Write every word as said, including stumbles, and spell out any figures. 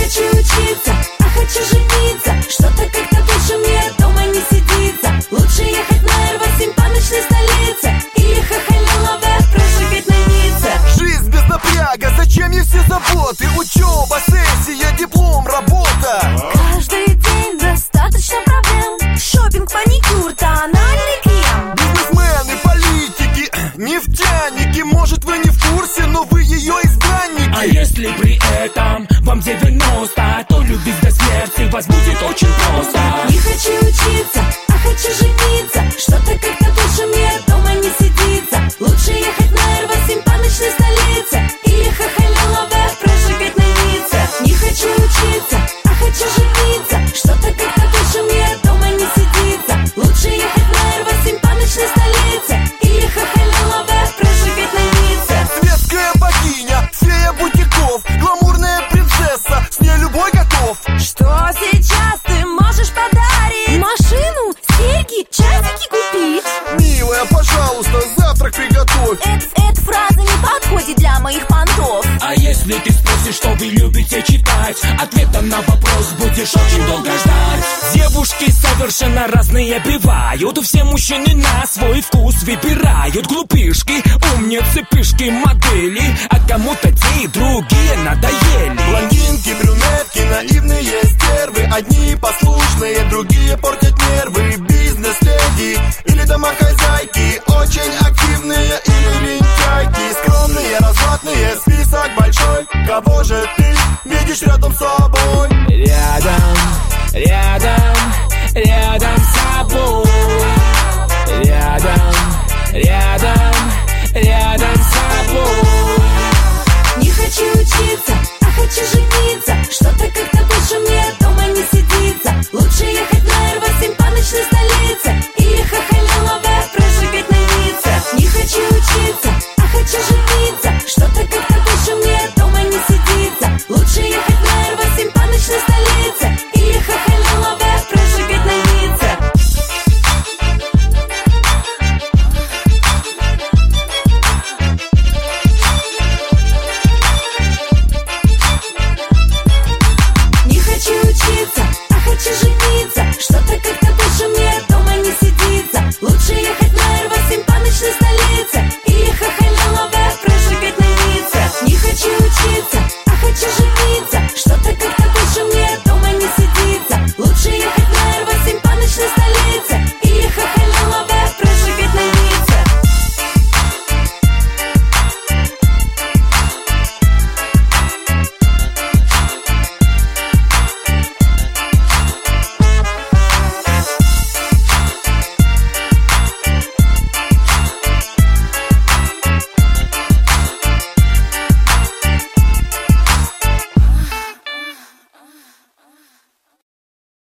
хочу учиться, а хочу жениться. Что-то как-то больше мне дома не сидится. Лучше ехать на эр восемь по ночной столице или хахалилове прожигать на Ницце. Жизнь без напряга, зачем ей все заботы? Учеба, сессия, диплом, работа. Каждый день достаточно проблем. Шопинг, маникюр, тональный крем. Бизнесмены, политики, нефтяники. Может, вы не в курсе, но вы ее избранники. А если при этом вам девяносто, то любить до смерти вас будет очень просто. Не хочу учиться, а хочу жениться. Что-то как-то больше мне дома не сидится. Лучше ехать на эр восемь по ночной столице или хахалилове прожигать на Ницце. Не хочу учиться, а хочу жениться. Что-то как-то больше мне дома не сидится. Лучше ехать на эр восемь по ночной столице или хахалилове прожигать на Ницце. Светская богиня, фея бутиков, гламурная принцесса, с ней любой готов. Что сейчас ты можешь подарить? Машину, серьги, часики купить? Милая, пожалуйста, завтрак приготовь. Эт, эта фраза не подходит для моих понтов. А если ты спросишь, что вы любите читать, ответом на вопрос будешь очень долго ждать. Девушки совершенно разные бывают. Все мужчины на свой вкус выбирают. Глупышки, умницы, пышки, модели. А кому-то те и другие надоели. Блондинки, брюнетки, наивные стервы. Одни послушные, другие портят нервы. Бизнес-леди или домохозяйки, очень активные или лентяйки. Скромные, развратные, список большой. Кого же ты видишь рядом с собой? Рядом, рядом, рядом с собой. Рядом, рядом, рядом с собой. Не хочу учиться,